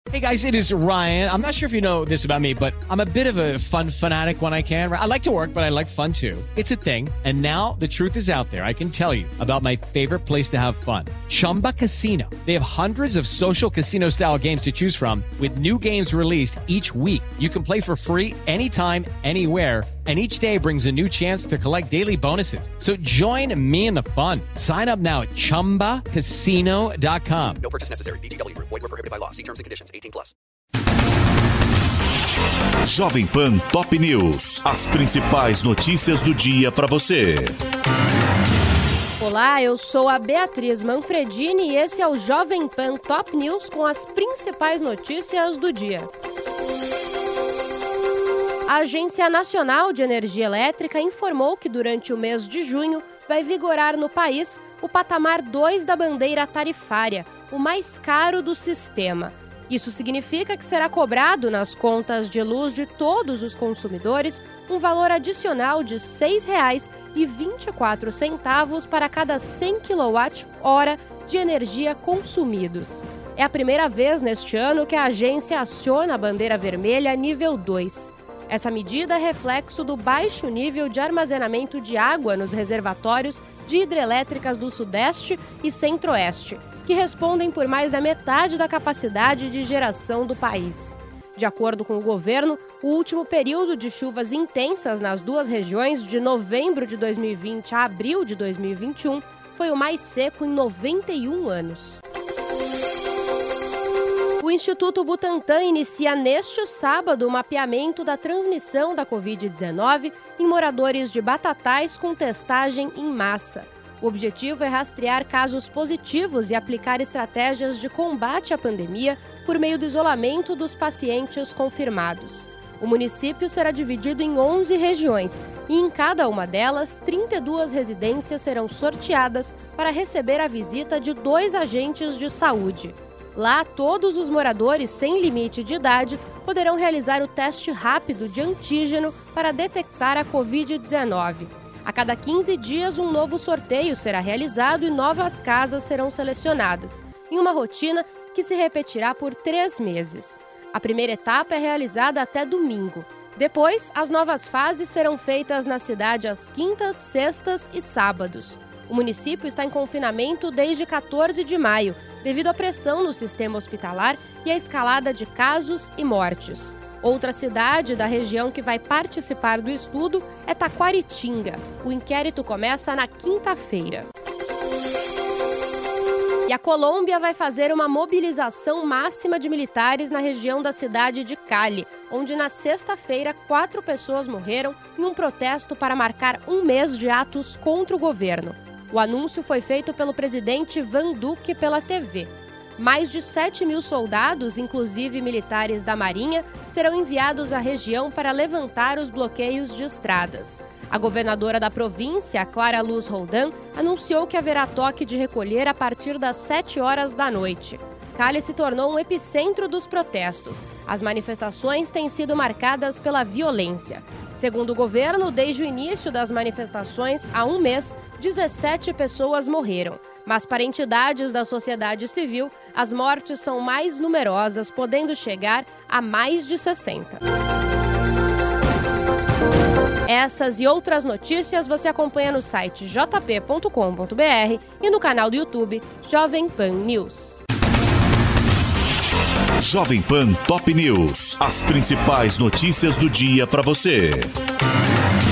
Hey guys, it is Ryan. I'm not sure if you know this about me, but I'm a bit of a fun fanatic when I can. I like to work, but I like fun too. It's a thing. And now the truth is out there. I can tell you about my favorite place to have fun. Chumba Casino. They have hundreds of social casino style games to choose from with new games released each week. You can play for free anytime, anywhere. And each day brings a new chance to collect daily bonuses. So join me in the fun. Sign up now at ChumbaCasino.com. No purchase necessary. VGW. Void where prohibited by law. See terms and conditions. 18+. Jovem Pan Top News. As principais notícias do dia para você. Olá, eu sou a Beatriz Manfredini e esse é o Jovem Pan Top News com as principais notícias do dia. A Agência Nacional de Energia Elétrica informou que durante o mês de junho vai vigorar no país o patamar 2 da bandeira tarifária, o mais caro do sistema. Isso significa que será cobrado nas contas de luz de todos os consumidores um valor adicional de R$ 6,24 para cada 100 kWh de energia consumidos. É a primeira vez neste ano que a agência aciona a bandeira vermelha nível 2. Essa medida é reflexo do baixo nível de armazenamento de água nos reservatórios de hidrelétricas do Sudeste e Centro-Oeste, que respondem por mais da metade da capacidade de geração do país. De acordo com o governo, o último período de chuvas intensas nas duas regiões, de novembro de 2020 a abril de 2021, foi o mais seco em 91 anos. O Instituto Butantan inicia neste sábado o mapeamento da transmissão da Covid-19 em moradores de Batatais com testagem em massa. O objetivo é rastrear casos positivos e aplicar estratégias de combate à pandemia por meio do isolamento dos pacientes confirmados. O município será dividido em 11 regiões e em cada uma delas, 32 residências serão sorteadas para receber a visita de 2 agentes de saúde. Lá, todos os moradores sem limite de idade poderão realizar o teste rápido de antígeno para detectar a Covid-19. A cada 15 dias, um novo sorteio será realizado e novas casas serão selecionadas, em uma rotina que se repetirá por 3 meses. A primeira etapa é realizada até domingo. Depois, as novas fases serão feitas na cidade às quintas, sextas e sábados. O município está em confinamento desde 14 de maio, devido à pressão no sistema hospitalar e à escalada de casos e mortes. Outra cidade da região que vai participar do estudo é Taquaritinga. O inquérito começa na quinta-feira. E a Colômbia vai fazer uma mobilização máxima de militares na região da cidade de Cali, onde na sexta-feira 4 pessoas morreram em um protesto para marcar um mês de atos contra o governo. O anúncio foi feito pelo presidente Iván Duque pela TV. Mais de 7 mil soldados, inclusive militares da Marinha, serão enviados à região para levantar os bloqueios de estradas. A governadora da província, Clara Luz Roldan, anunciou que haverá toque de recolher a partir das 7 horas da noite. Cali se tornou um epicentro dos protestos. As manifestações têm sido marcadas pela violência. Segundo o governo, desde o início das manifestações, há um mês, 17 pessoas morreram. Mas para entidades da sociedade civil, as mortes são mais numerosas, podendo chegar a mais de 60. Essas e outras notícias você acompanha no site jp.com.br e no canal do YouTube Jovem Pan News. Jovem Pan Top News. As principais notícias do dia para você.